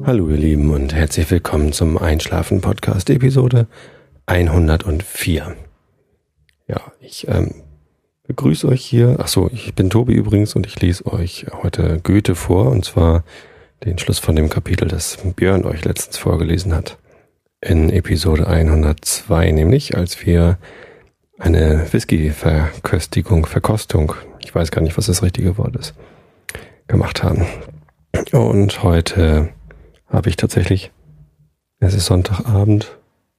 Hallo ihr Lieben und herzlich willkommen zum Einschlafen-Podcast Episode 104. Ja, ich begrüße euch hier. Achso, ich bin Tobi übrigens und ich lese euch heute Goethe vor, und zwar den Schluss von dem Kapitel, das Björn euch letztens vorgelesen hat. In Episode 102, nämlich als wir eine Whisky-Verkostung, ich weiß gar nicht, was das richtige Wort ist, gemacht haben. Und heute habe ich tatsächlich, es ist Sonntagabend,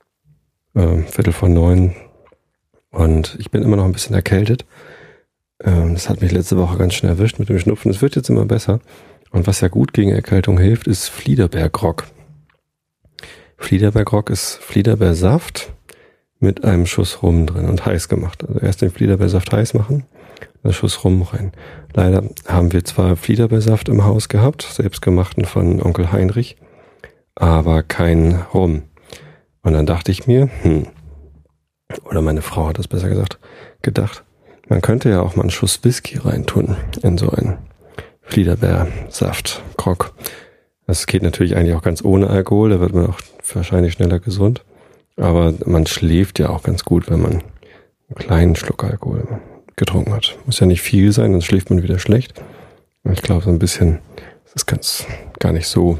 8:45, und ich bin immer noch ein bisschen erkältet. Das hat mich letzte Woche ganz schön erwischt mit dem Schnupfen. Es wird jetzt immer besser. Und was ja gut gegen Erkältung hilft, ist Fliederbergrogg. Fliederbergrogg ist Fliederbeersaft mit einem Schuss Rum drin und heiß gemacht. Also erst den Fliederbeersaft heiß machen, einen Schuss Rum rein. Leider haben wir zwar Fliederbeersaft im Haus gehabt, selbstgemachten von Onkel Heinrich, aber kein Rum. Und dann dachte ich mir, oder meine Frau hat das besser gedacht, man könnte ja auch mal einen Schuss Whisky reintun in so einen Fliederbeersaft-Grogg. Das geht natürlich eigentlich auch ganz ohne Alkohol, da wird man auch wahrscheinlich schneller gesund. Aber man schläft ja auch ganz gut, wenn man einen kleinen Schluck Alkohol getrunken hat. Muss ja nicht viel sein, dann schläft man wieder schlecht. Und ich glaube, so ein bisschen, das ist gar nicht so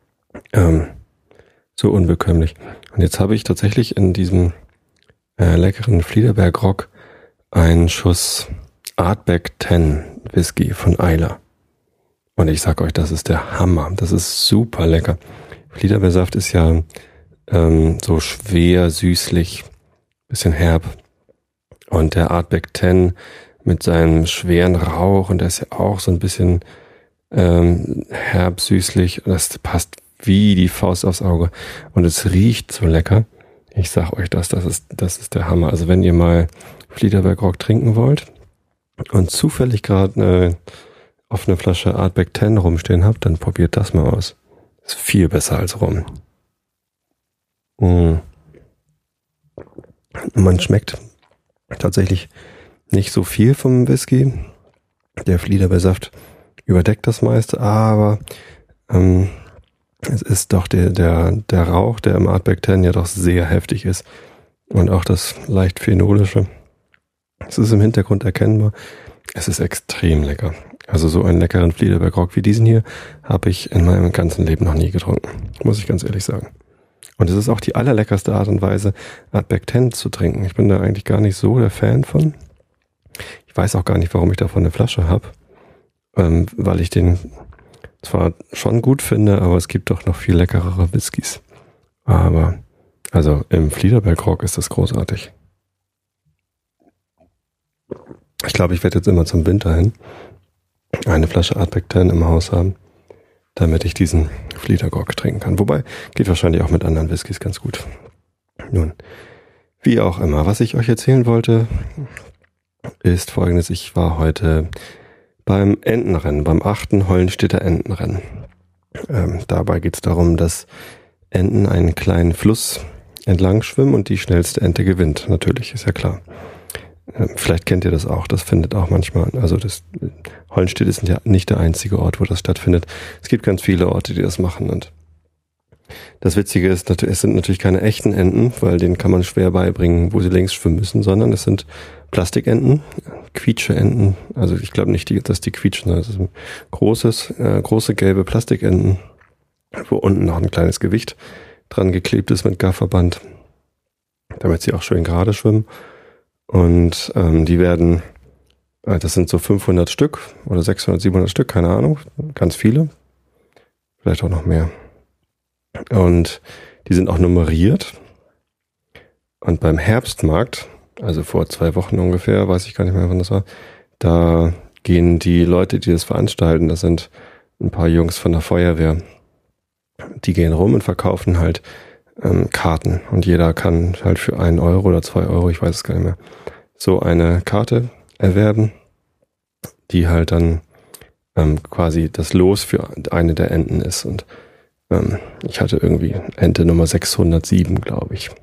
unbekömmlich. Und jetzt habe ich tatsächlich in diesem leckeren Fliederbergrogg einen Schuss Artback 10 Whisky von Islay. Und ich sag euch, das ist der Hammer. Das ist super lecker. Fliederbeersaft ist ja so schwer, süßlich, bisschen herb. Und der Artback 10 mit seinem schweren Rauch, und der ist ja auch so ein bisschen herb, süßlich. Das passt wie die Faust aufs Auge. Und es riecht so lecker. Ich sag euch das ist der Hammer. Also wenn ihr mal Fliederbergrogg trinken wollt und zufällig gerade eine offene Flasche Artback 10 rumstehen habt, dann probiert das mal aus. Ist viel besser als Rum. Man schmeckt tatsächlich nicht so viel vom Whisky. Der Fliederbeersaft überdeckt das meiste, aber es ist doch der Rauch, der im Artback 10 ja doch sehr heftig ist. Und auch das leicht phenolische. Es ist im Hintergrund erkennbar. Es ist extrem lecker. Also so einen leckeren Fliederbergrogg wie diesen hier habe ich in meinem ganzen Leben noch nie getrunken. Muss ich ganz ehrlich sagen. Und es ist auch die allerleckerste Art und Weise, Artback 10 zu trinken. Ich bin da eigentlich gar nicht so der Fan von. Ich weiß auch gar nicht, warum ich davon eine Flasche habe. Weil ich den zwar schon gut finde, aber es gibt doch noch viel leckerere Whiskys. Aber, also im Fliederbergrogg ist das großartig. Ich glaube, ich werde jetzt immer zum Winter hin eine Flasche Artback 10 im Haus haben, damit ich diesen Fliedergrogg trinken kann. Wobei, geht wahrscheinlich auch mit anderen Whiskys ganz gut. Nun, wie auch immer, was ich euch erzählen wollte, ist Folgendes. Ich war heute beim Entenrennen, beim 8. Hollenstedter Entenrennen. Dabei geht es darum, dass Enten einen kleinen Fluss entlang schwimmen und die schnellste Ente gewinnt. Natürlich, ist ja klar. Vielleicht kennt ihr das auch, das findet auch manchmal, also das Hollenstedt ist ja nicht der einzige Ort, wo das stattfindet. Es gibt ganz viele Orte, die das machen, und das Witzige ist, es sind natürlich keine echten Enten, weil denen kann man schwer beibringen, wo sie längs schwimmen müssen, sondern es sind Plastikenten, Quietsche-Enten, also ich glaube nicht, dass die quietschen, sondern es sind große gelbe Plastikenten, wo unten noch ein kleines Gewicht dran geklebt ist mit Gafferband, damit sie auch schön gerade schwimmen. Und die werden, das sind so 500 Stück oder 600, 700 Stück, keine Ahnung, ganz viele, vielleicht auch noch mehr. Und die sind auch nummeriert. Und beim Herbstmarkt, also vor 2 Wochen ungefähr, weiß ich gar nicht mehr, wann das war, da gehen die Leute, die das veranstalten, das sind ein paar Jungs von der Feuerwehr, die gehen rum und verkaufen halt Karten, und jeder kann halt für 1 Euro oder 2 Euro, ich weiß es gar nicht mehr, so eine Karte erwerben, die halt dann quasi das Los für eine der Enten ist. Und ich hatte irgendwie Ente Nummer 607, glaube ich.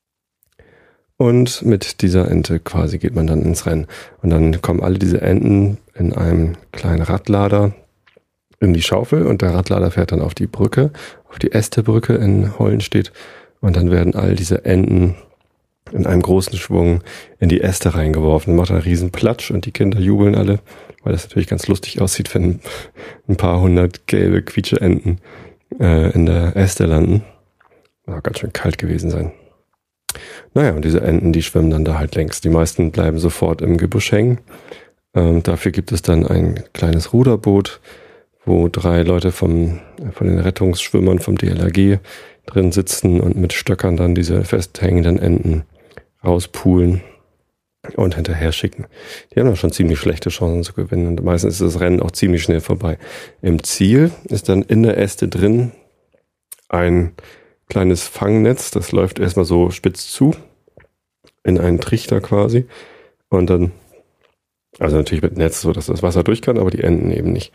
Und mit dieser Ente quasi geht man dann ins Rennen. Und dann kommen alle diese Enten in einem kleinen Radlader in die Schaufel und der Radlader fährt dann auf die Brücke, auf die Ästebrücke in Hollenstedt und dann werden all diese Enten in einem großen Schwung in die Äste reingeworfen. Macht einen riesen Platsch und die Kinder jubeln alle, weil das natürlich ganz lustig aussieht, wenn ein paar hundert gelbe Quietsche-Enten in der Äste landen. War ganz schön kalt gewesen sein. Naja, und diese Enten, die schwimmen dann da halt längs. Die meisten bleiben sofort im Gebüsch hängen. Dafür gibt es dann ein kleines Ruderboot, wo 3 Leute von den Rettungsschwimmern vom DLRG drin sitzen und mit Stöckern dann diese festhängenden Enten rauspulen und hinterher schicken. Die haben auch schon ziemlich schlechte Chancen zu gewinnen und meistens ist das Rennen auch ziemlich schnell vorbei. Im Ziel ist dann in der Äste drin ein kleines Fangnetz, das läuft erstmal so spitz zu, in einen Trichter quasi und dann, also natürlich mit Netz, so dass das Wasser durch kann, aber die Enten eben nicht.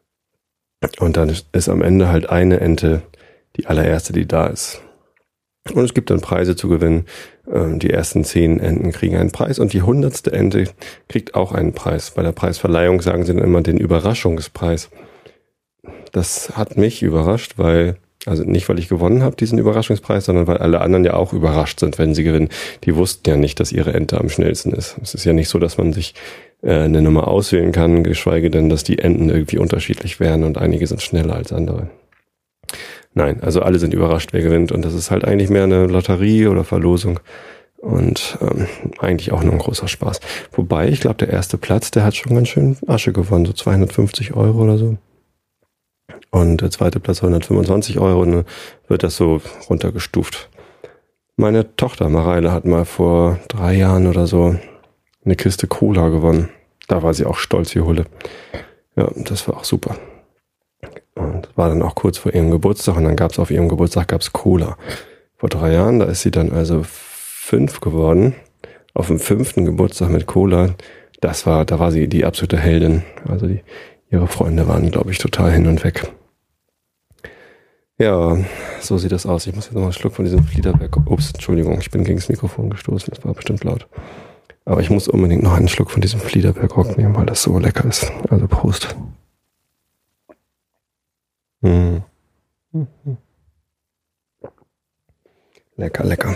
Und dann ist am Ende halt eine Ente die allererste, die da ist. Und es gibt dann Preise zu gewinnen. Die ersten 10 Enten kriegen einen Preis und die 100. Ente kriegt auch einen Preis. Bei der Preisverleihung sagen sie dann immer den Überraschungspreis. Das hat mich überrascht, also nicht, weil ich gewonnen habe, diesen Überraschungspreis, sondern weil alle anderen ja auch überrascht sind, wenn sie gewinnen. Die wussten ja nicht, dass ihre Ente am schnellsten ist. Es ist ja nicht so, dass man sich eine Nummer auswählen kann, geschweige denn, dass die Enten irgendwie unterschiedlich wären und einige sind schneller als andere. Nein, also alle sind überrascht, wer gewinnt und das ist halt eigentlich mehr eine Lotterie oder Verlosung und eigentlich auch nur ein großer Spaß. Wobei, ich glaube, der erste Platz, der hat schon ganz schön Asche gewonnen, so 250 € oder so. Und der zweite Platz 125 € und dann wird das so runtergestuft. Meine Tochter Mareile hat mal vor 3 Jahren oder so eine Kiste Cola gewonnen. Da war sie auch stolz wie Hulle. Ja, das war auch super. Und war dann auch kurz vor ihrem Geburtstag und dann gab es auf ihrem Geburtstag Cola. Vor 3 Jahren, da ist sie dann also 5 geworden. Auf dem 5. Geburtstag mit Cola, da war sie die absolute Heldin. Also ihre Freunde waren, glaube ich, total hin und weg. Ja, so sieht das aus. Ich muss jetzt noch einen Schluck von diesem Fliederberg. Ups, Entschuldigung, ich bin gegen das Mikrofon gestoßen. Das war bestimmt laut. Aber ich muss unbedingt noch einen Schluck von diesem Fliederberg nehmen, weil das so lecker ist. Also Prost. Lecker, lecker.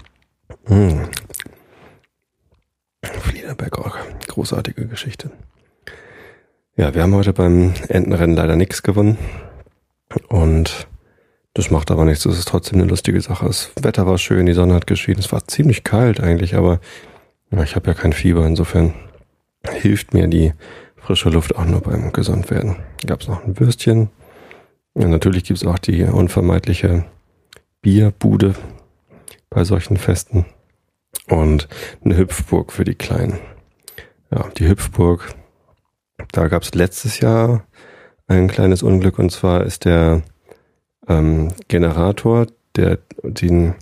Fliederberg, großartige Geschichte. Ja, wir haben heute beim Entenrennen leider nichts gewonnen. Und das macht aber nichts. Das ist trotzdem eine lustige Sache. Das Wetter war schön, die Sonne hat geschienen. Es war ziemlich kalt eigentlich, aber ja, ich habe ja kein Fieber. Insofern hilft mir die frische Luft auch nur beim Gesundwerden. Da gab es noch ein Würstchen. Ja, natürlich gibt es auch die unvermeidliche Bierbude bei solchen Festen und eine Hüpfburg für die Kleinen. Ja, die Hüpfburg, da gab es letztes Jahr ein kleines Unglück und zwar ist der Generator, die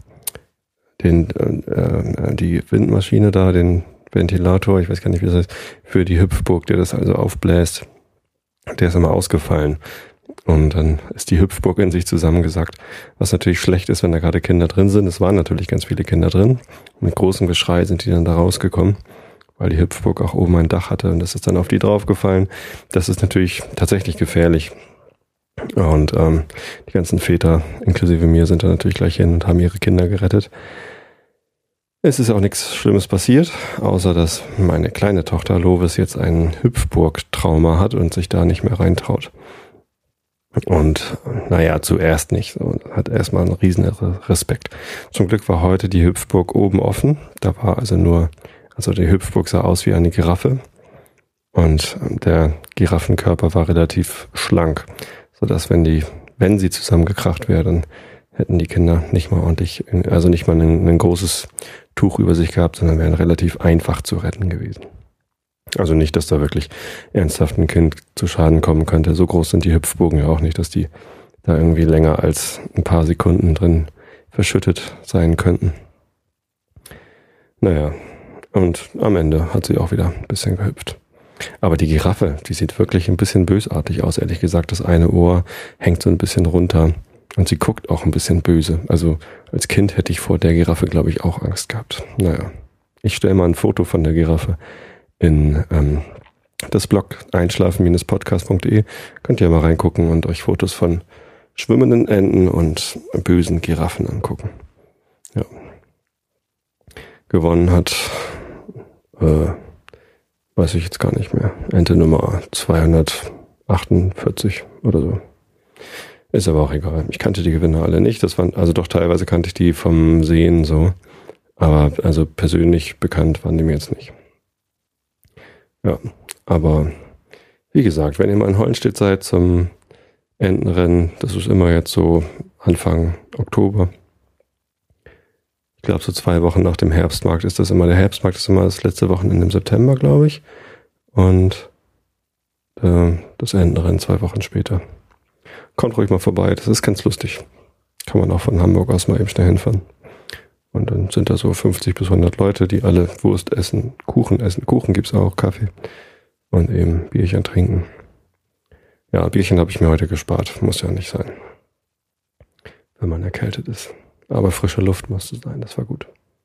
Windmaschine da, den Ventilator, ich weiß gar nicht, wie das heißt, für die Hüpfburg, der das also aufbläst, der ist immer ausgefallen. Und dann ist die Hüpfburg in sich zusammengesackt, was natürlich schlecht ist, wenn da gerade Kinder drin sind. Es waren natürlich ganz viele Kinder drin. Mit großem Geschrei sind die dann da rausgekommen, weil die Hüpfburg auch oben ein Dach hatte und das ist dann auf die draufgefallen. Das ist natürlich tatsächlich gefährlich. Und die ganzen Väter, inklusive mir, sind da natürlich gleich hin und haben ihre Kinder gerettet. Es ist auch nichts Schlimmes passiert, außer dass meine kleine Tochter Lovis jetzt ein Hüpfburg-Trauma hat und sich da nicht mehr reintraut. Und naja, zuerst nicht. So, hat erstmal einen riesen Respekt. Zum Glück war heute die Hüpfburg oben offen. Da war also die Hüpfburg sah aus wie eine Giraffe. Und der Giraffenkörper war relativ schlank, sodass wenn sie zusammengekracht wäre, dann hätten die Kinder nicht mal ordentlich, also nicht mal ein großes Tuch über sich gehabt, sondern wären relativ einfach zu retten gewesen. Also nicht, dass da wirklich ernsthaft ein Kind zu Schaden kommen könnte. So groß sind die Hüpfburgen ja auch nicht, dass die da irgendwie länger als ein paar Sekunden drin verschüttet sein könnten. Naja, und am Ende hat sie auch wieder ein bisschen gehüpft. Aber die Giraffe, die sieht wirklich ein bisschen bösartig aus, ehrlich gesagt. Das eine Ohr hängt so ein bisschen runter und sie guckt auch ein bisschen böse. Also als Kind hätte ich vor der Giraffe, glaube ich, auch Angst gehabt. Naja, ich stelle mal ein Foto von der Giraffe in das Blog einschlafen-podcast.de. Könnt ihr mal reingucken und euch Fotos von schwimmenden Enten und bösen Giraffen angucken. Ja. Gewonnen hat, weiß ich jetzt gar nicht mehr, Ente Nummer 248 oder so. Ist aber auch egal. Ich kannte die Gewinner alle nicht. Das waren, also doch teilweise kannte ich die vom Sehen so. Aber also persönlich bekannt waren die mir jetzt nicht. Ja, aber wie gesagt, wenn ihr mal in Hollenstedt seid zum Entenrennen, das ist immer jetzt so Anfang Oktober. Ich glaube so 2 Wochen nach dem Herbstmarkt ist das immer. Der Herbstmarkt ist immer das letzte Wochenende im September, glaube ich. Und das Entenrennen 2 Wochen später. Kommt ruhig mal vorbei, das ist ganz lustig. Kann man auch von Hamburg aus mal eben schnell hinfahren. Und dann sind da so 50 bis 100 Leute, die alle Wurst essen, Kuchen essen. Kuchen gibt's auch, Kaffee und eben Bierchen trinken. Ja, Bierchen habe ich mir heute gespart. Muss ja nicht sein, wenn man erkältet ist. Aber frische Luft musste sein, das war gut.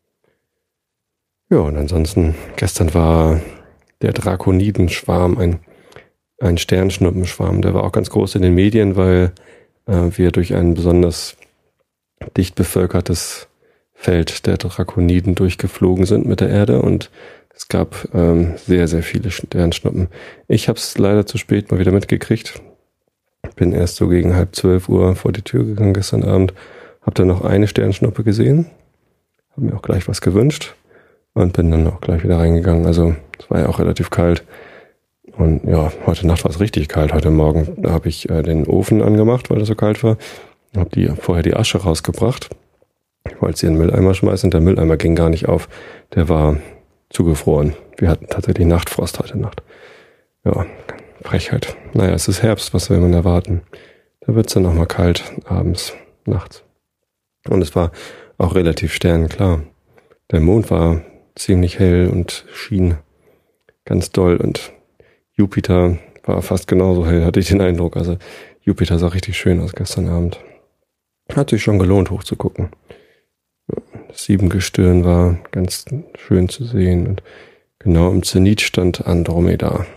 Ja, und ansonsten, gestern war der Drakonidenschwarm, ein Sternschnuppenschwarm. Der war auch ganz groß in den Medien, weil wir durch ein besonders dicht bevölkertes Feld der Drakoniden durchgeflogen sind mit der Erde und es gab sehr, sehr viele Sternschnuppen. Ich habe es leider zu spät mal wieder mitgekriegt. Bin erst so gegen 11:30 vor die Tür gegangen gestern Abend, habe dann noch eine Sternschnuppe gesehen, habe mir auch gleich was gewünscht und bin dann auch gleich wieder reingegangen. Also es war ja auch relativ kalt. Und ja, heute Nacht war es richtig kalt. Heute Morgen habe ich den Ofen angemacht, weil es so kalt war. Habe vorher die Asche rausgebracht. Ich wollte sie in den Mülleimer schmeißen. Der Mülleimer ging gar nicht auf. Der war zugefroren. Wir hatten tatsächlich Nachtfrost heute Nacht. Ja, Frechheit. Naja, es ist Herbst. Was will man erwarten? Da wird es dann nochmal kalt abends, nachts. Und es war auch relativ sternenklar. Der Mond war ziemlich hell und schien ganz doll und Jupiter war fast genauso hell, hatte ich den Eindruck. Also Jupiter sah richtig schön aus gestern Abend. Hat sich schon gelohnt, hochzugucken. Das Siebengestirn war ganz schön zu sehen. Und genau im Zenit stand Andromeda.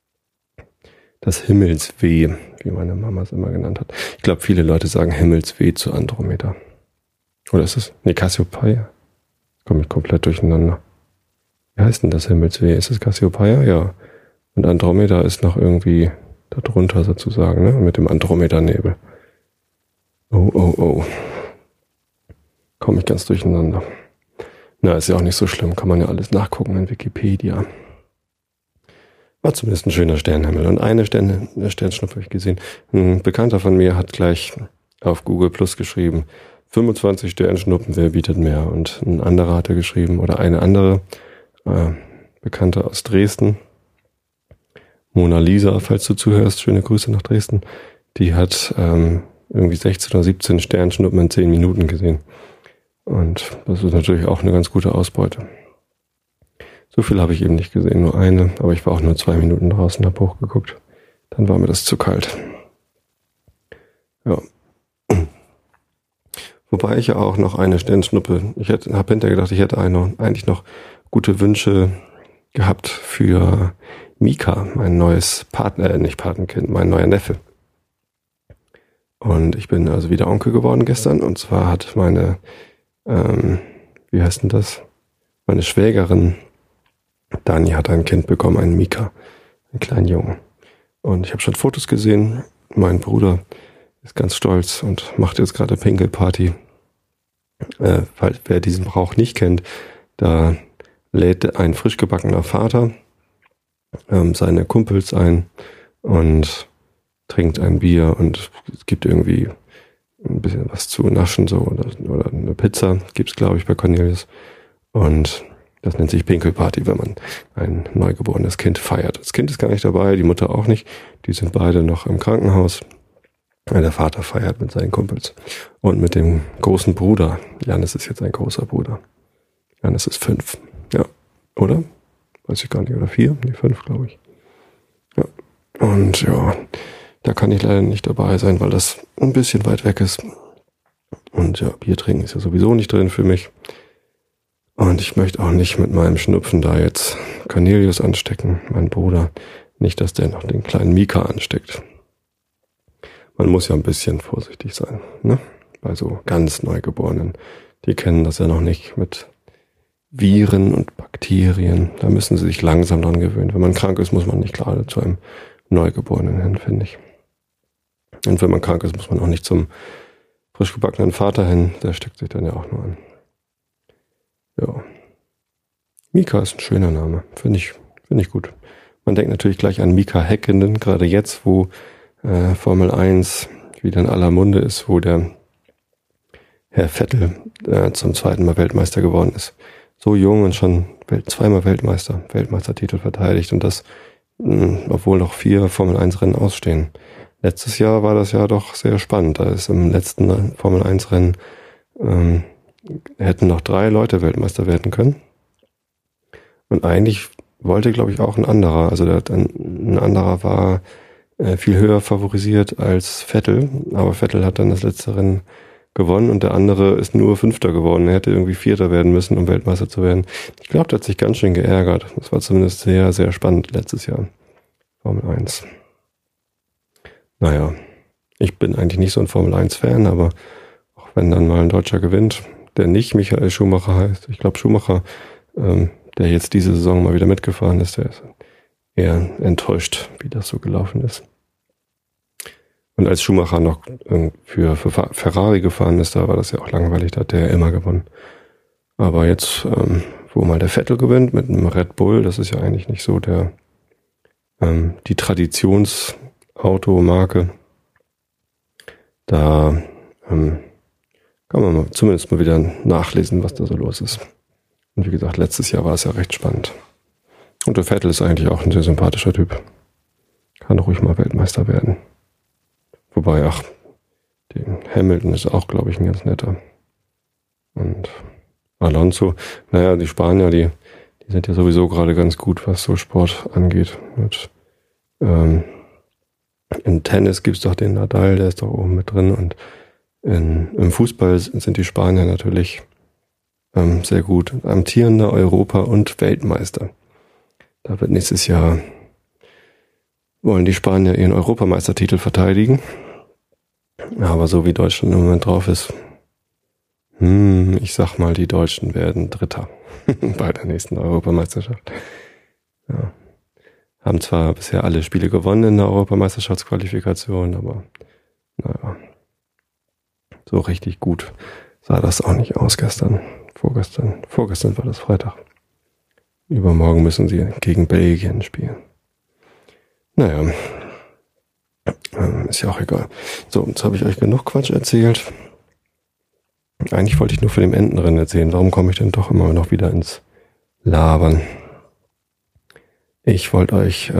Das Himmelsweh, wie meine Mama es immer genannt hat. Ich glaube, viele Leute sagen Himmelsweh zu Andromeda. Oder ist es? Nee, Cassiopeia. Komme ich komplett durcheinander. Wie heißt denn das Himmelsweh? Ist es Cassiopeia? Ja. Und Andromeda ist noch irgendwie darunter sozusagen, ne? Mit dem Andromeda-Nebel. Oh. Komme ich ganz durcheinander. Na, ist ja auch nicht so schlimm. Kann man ja alles nachgucken in Wikipedia. War zumindest ein schöner Sternenhimmel. Und eine Sternschnuppe habe ich gesehen. Ein Bekannter von mir hat gleich auf Google Plus geschrieben, 25 Sternschnuppen, wer bietet mehr? Und ein anderer hatte geschrieben, oder eine andere Bekannte aus Dresden, Mona Lisa, falls du zuhörst, schöne Grüße nach Dresden, die hat irgendwie 16 oder 17 Sternschnuppen in 10 Minuten gesehen. Und das ist natürlich auch eine ganz gute Ausbeute. So viel habe ich eben nicht gesehen, nur eine, aber ich war auch nur 2 Minuten draußen, habe hochgeguckt. Dann war mir das zu kalt. Ja. Wobei ich ja auch noch eine Sternschnuppe, ich habe hinterher gedacht, ich hätte eigentlich noch gute Wünsche gehabt für Mika, mein neues Patenkind, mein neuer Neffe. Und ich bin also wieder Onkel geworden gestern. Und zwar hat meine, wie heißt denn das? Meine Schwägerin Dani hat ein Kind bekommen, einen Mika, einen kleinen Jungen. Und ich habe schon Fotos gesehen. Mein Bruder ist ganz stolz und macht jetzt gerade Pinkelparty. Wer diesen Brauch nicht kennt, da lädt ein frisch gebackener Vater seine Kumpels ein und trinkt ein Bier und es gibt irgendwie ein bisschen was zu naschen so oder eine Pizza gibt's, glaube ich, bei Cornelius. Und das nennt sich Pinkelparty, wenn man ein neugeborenes Kind feiert. Das Kind ist gar nicht dabei, die Mutter auch nicht. Die sind beide noch im Krankenhaus. Der Vater feiert mit seinen Kumpels. Und mit dem großen Bruder. Janis ist jetzt ein großer Bruder. Janis ist 5. Ja, oder? Weiß ich gar nicht. Oder 4? Nee, 5, glaube ich. Ja. Und ja, da kann ich leider nicht dabei sein, weil das ein bisschen weit weg ist. Und ja, Bier trinken ist ja sowieso nicht drin für mich. Und ich möchte auch nicht mit meinem Schnupfen da jetzt Cornelius anstecken, meinen Bruder. Nicht, dass der noch den kleinen Mika ansteckt. Man muss ja ein bisschen vorsichtig sein, ne? Bei so ganz Neugeborenen. Die kennen das ja noch nicht mit Viren und Bakterien. Da müssen sie sich langsam dran gewöhnen. Wenn man krank ist, muss man nicht gerade zu einem Neugeborenen hin, finde ich. Und wenn man krank ist, muss man auch nicht zum frisch gebackenen Vater hin. Der steckt sich dann ja auch nur an. Ja. Mika ist ein schöner Name. Finde ich gut. Man denkt natürlich gleich an Mika Häkkinen, gerade jetzt, wo Formel 1 wieder in aller Munde ist, wo der Herr Vettel zum zweiten Mal Weltmeister geworden ist. So jung und schon zweimal Weltmeistertitel verteidigt und das, obwohl noch 4 Formel 1 Rennen ausstehen. Letztes Jahr war das ja doch sehr spannend. Da ist im letzten Formel 1 Rennen hätten noch 3 Leute Weltmeister werden können. Und eigentlich wollte, glaube ich, auch ein anderer. Also ein anderer war viel höher favorisiert als Vettel. Aber Vettel hat dann das letzte Rennen gewonnen und der andere ist nur 5. geworden. Er hätte irgendwie 4. werden müssen, um Weltmeister zu werden. Ich glaube, der hat sich ganz schön geärgert. Das war zumindest sehr, sehr spannend letztes Jahr. Formel 1. Naja, ich bin eigentlich nicht so ein Formel 1-Fan, aber auch wenn dann mal ein Deutscher gewinnt, der nicht Michael Schumacher heißt. Ich glaube, Schumacher, der jetzt diese Saison mal wieder mitgefahren ist, der ist eher enttäuscht, wie das so gelaufen ist. Und als Schumacher noch für Ferrari gefahren ist, da war das ja auch langweilig, da hat der ja immer gewonnen. Aber jetzt, wo mal der Vettel gewinnt mit einem Red Bull, das ist ja eigentlich nicht so die Traditionsautomarke, da kann man zumindest mal wieder nachlesen, was da so los ist. Und wie gesagt, letztes Jahr war es ja recht spannend. Und der Vettel ist eigentlich auch ein sehr sympathischer Typ. Kann ruhig mal Weltmeister werden. Wobei, den Hamilton ist auch, glaube ich, ein ganz netter. Und Alonso, naja, die Spanier, die sind ja sowieso gerade ganz gut, was so Sport angeht. In Tennis gibt's doch den Nadal, der ist doch oben mit drin. Und im Fußball sind die Spanier natürlich sehr gut. Amtierender Europa- und Weltmeister. Da wird nächstes Jahr wollen die Spanier ihren Europameistertitel verteidigen. Aber so wie Deutschland im Moment drauf ist, ich sag mal, die Deutschen werden Dritter bei der nächsten Europameisterschaft. Ja. Haben zwar bisher alle Spiele gewonnen in der Europameisterschaftsqualifikation, aber naja, so richtig gut sah das auch nicht aus vorgestern war das Freitag. Übermorgen müssen sie gegen Belgien spielen. Naja, ist ja auch egal. So, jetzt habe ich euch genug Quatsch erzählt. Eigentlich wollte ich nur von dem Entenrennen erzählen. Warum komme ich denn doch immer noch wieder ins Labern? Ich wollte euch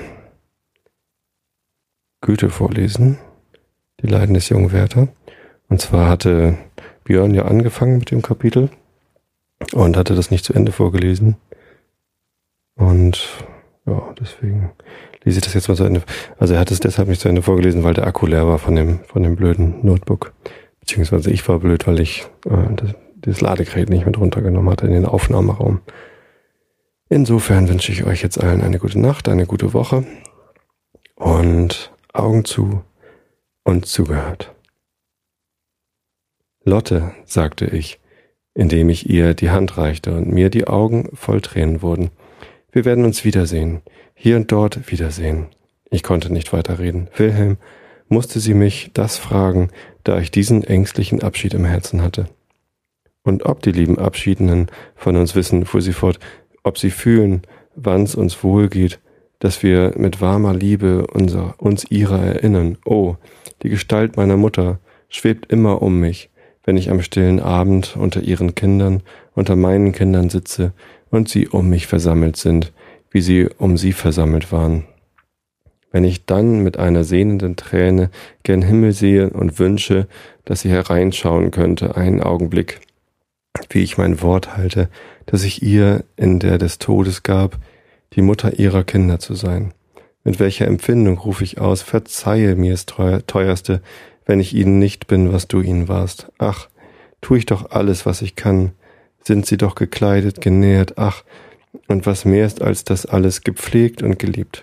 Goethe vorlesen, die Leiden des jungen Werther. Und zwar hatte Björn ja angefangen mit dem Kapitel und hatte das nicht zu Ende vorgelesen. Und ja, deswegen lese ich das jetzt mal zu Ende. Also er hat es deshalb nicht zu Ende vorgelesen, weil der Akku leer war von dem blöden Notebook. Beziehungsweise ich war blöd, weil ich das Ladegerät nicht mit runtergenommen hatte in den Aufnahmeraum. Insofern wünsche ich euch jetzt allen eine gute Nacht, eine gute Woche und Augen zu und zugehört. Lotte, sagte ich, indem ich ihr die Hand reichte und mir die Augen voll Tränen wurden. Wir werden uns wiedersehen, hier und dort wiedersehen. Ich konnte nicht weiterreden. Wilhelm, musste sie mich das fragen, da ich diesen ängstlichen Abschied im Herzen hatte. Und ob die lieben Abschiedenen von uns wissen, fuhr sie fort, ob sie fühlen, wann's uns wohlgeht, dass wir mit warmer Liebe uns ihrer erinnern. Oh, die Gestalt meiner Mutter schwebt immer um mich, wenn ich am stillen Abend unter ihren Kindern, unter meinen Kindern sitze und sie um mich versammelt sind, wie sie um sie versammelt waren. Wenn ich dann mit einer sehnenden Träne gen Himmel sehe und wünsche, dass sie hereinschauen könnte, einen Augenblick, wie ich mein Wort halte, das ich ihr in der des Todes gab, die Mutter ihrer Kinder zu sein. Mit welcher Empfindung rufe ich aus, verzeihe mir's Teuerste, wenn ich ihnen nicht bin, was du ihnen warst. Ach, tu ich doch alles, was ich kann. Sind sie doch gekleidet, genährt, ach, und was mehr ist als das alles, gepflegt und geliebt.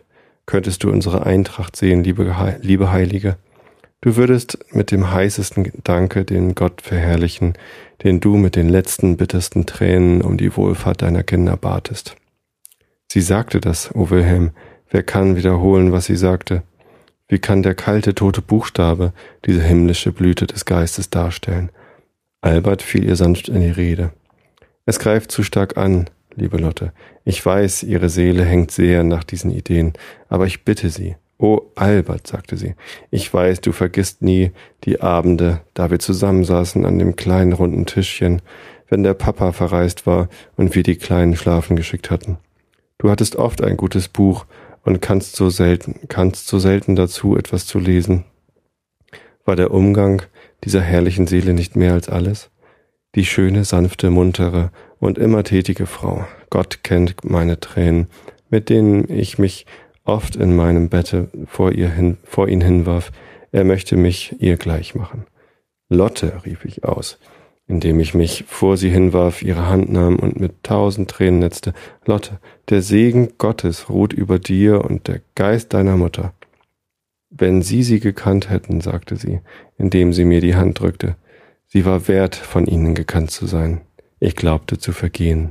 könntest du unsere Eintracht sehen, liebe Heilige. Du würdest mit dem heißesten Danke den Gott verherrlichen, den du mit den letzten bittersten Tränen um die Wohlfahrt deiner Kinder batest. Sie sagte das, o Wilhelm, wer kann wiederholen, was sie sagte? Wie kann der kalte, tote Buchstabe diese himmlische Blüte des Geistes darstellen? Albert fiel ihr sanft in die Rede. Es greift zu stark an, liebe Lotte. Ich weiß, ihre Seele hängt sehr nach diesen Ideen, aber ich bitte Sie, oh Albert, sagte sie, ich weiß, du vergisst nie die Abende, da wir zusammensaßen an dem kleinen runden Tischchen, wenn der Papa verreist war und wir die Kleinen schlafen geschickt hatten. Du hattest oft ein gutes Buch und kannst so selten dazu etwas zu lesen. War der Umgang dieser herrlichen Seele nicht mehr als alles? Die schöne, sanfte, muntere und immer tätige Frau, Gott kennt meine Tränen, mit denen ich mich oft in meinem Bette vor ihn hinwarf, er möchte mich ihr gleich machen. Lotte, rief ich aus, indem ich mich vor sie hinwarf, ihre Hand nahm und mit 1000 Tränen netzte. Lotte, der Segen Gottes ruht über dir und der Geist deiner Mutter. Wenn sie gekannt hätten, sagte sie, indem sie mir die Hand drückte. Sie war wert, von ihnen gekannt zu sein. Ich glaubte zu vergehen.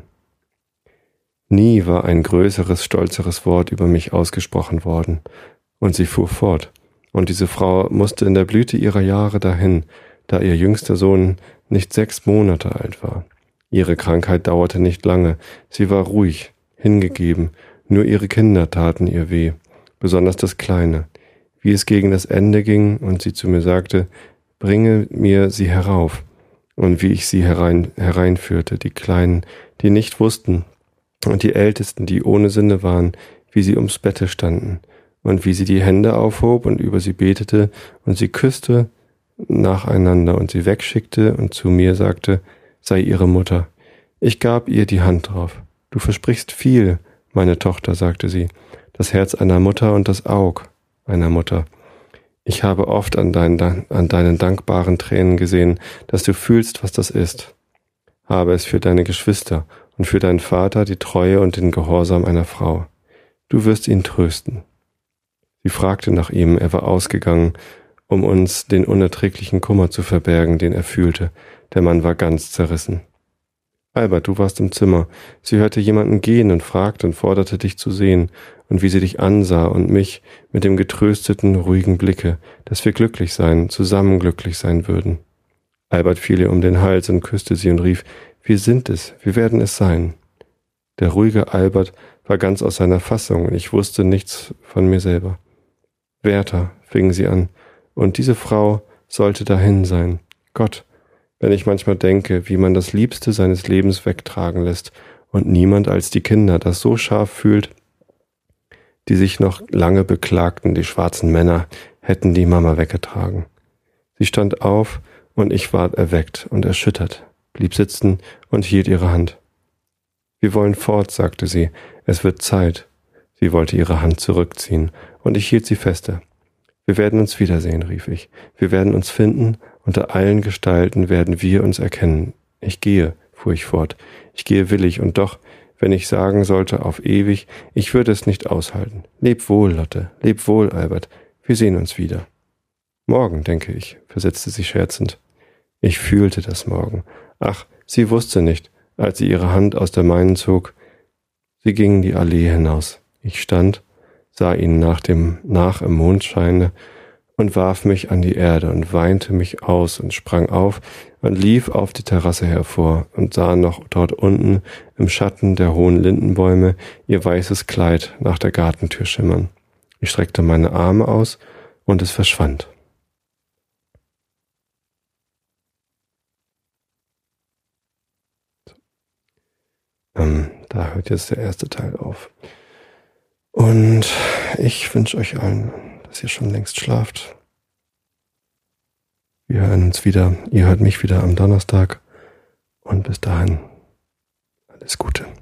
Nie war ein größeres, stolzeres Wort über mich ausgesprochen worden. Und sie fuhr fort. Und diese Frau musste in der Blüte ihrer Jahre dahin, da ihr jüngster Sohn nicht 6 Monate alt war. Ihre Krankheit dauerte nicht lange. Sie war ruhig, hingegeben. Nur ihre Kinder taten ihr weh, besonders das Kleine. Wie es gegen das Ende ging und sie zu mir sagte, bringe mir sie herauf. Und wie ich sie hereinführte, die Kleinen, die nicht wussten, und die Ältesten, die ohne Sinne waren, wie sie ums Bette standen, und wie sie die Hände aufhob und über sie betete und sie küsste nacheinander und sie wegschickte und zu mir sagte, sei ihre Mutter. Ich gab ihr die Hand drauf. Du versprichst viel, meine Tochter, sagte sie, das Herz einer Mutter und das Aug einer Mutter. Ich habe oft an deinen dankbaren Tränen gesehen, dass du fühlst, was das ist. Habe es für deine Geschwister und für deinen Vater die Treue und den Gehorsam einer Frau. Du wirst ihn trösten. Sie fragte nach ihm, er war ausgegangen, um uns den unerträglichen Kummer zu verbergen, den er fühlte. Der Mann war ganz zerrissen. Albert, du warst im Zimmer. Sie hörte jemanden gehen und fragte und forderte dich zu sehen, und wie sie dich ansah und mich mit dem getrösteten, ruhigen Blicke, dass wir glücklich sein, zusammen glücklich sein würden. Albert fiel ihr um den Hals und küsste sie und rief, wir sind es, wir werden es sein. Der ruhige Albert war ganz aus seiner Fassung und ich wusste nichts von mir selber. Werther, fing sie an, und diese Frau sollte dahin sein. Gott, wenn ich manchmal denke, wie man das Liebste seines Lebens wegtragen lässt und niemand als die Kinder das so scharf fühlt, die sich noch lange beklagten, die schwarzen Männer hätten die Mama weggetragen. Sie stand auf und ich war erweckt und erschüttert, blieb sitzen und hielt ihre Hand. Wir wollen fort, sagte sie, es wird Zeit. Sie wollte ihre Hand zurückziehen und ich hielt sie fester. Wir werden uns wiedersehen, rief ich. Wir werden uns finden, unter allen Gestalten werden wir uns erkennen. Ich gehe, fuhr ich fort. Ich gehe willig und doch, wenn ich sagen sollte auf ewig, ich würde es nicht aushalten. Leb wohl, Lotte, leb wohl, Albert. Wir sehen uns wieder. Morgen, denke ich, versetzte sie scherzend. Ich fühlte das Morgen. Ach, sie wusste nicht, als sie ihre Hand aus der meinen zog. Sie gingen die Allee hinaus. Ich stand, sah ihnen nach im Mondscheine und warf mich an die Erde und weinte mich aus und sprang auf und lief auf die Terrasse hervor und sah noch dort unten im Schatten der hohen Lindenbäume ihr weißes Kleid nach der Gartentür schimmern. Ich streckte meine Arme aus und es verschwand. Da hört jetzt der erste Teil auf. Und ich wünsche euch allen, dass ihr schon längst schlaft. Wir hören uns wieder, ihr hört mich wieder am Donnerstag und bis dahin alles Gute.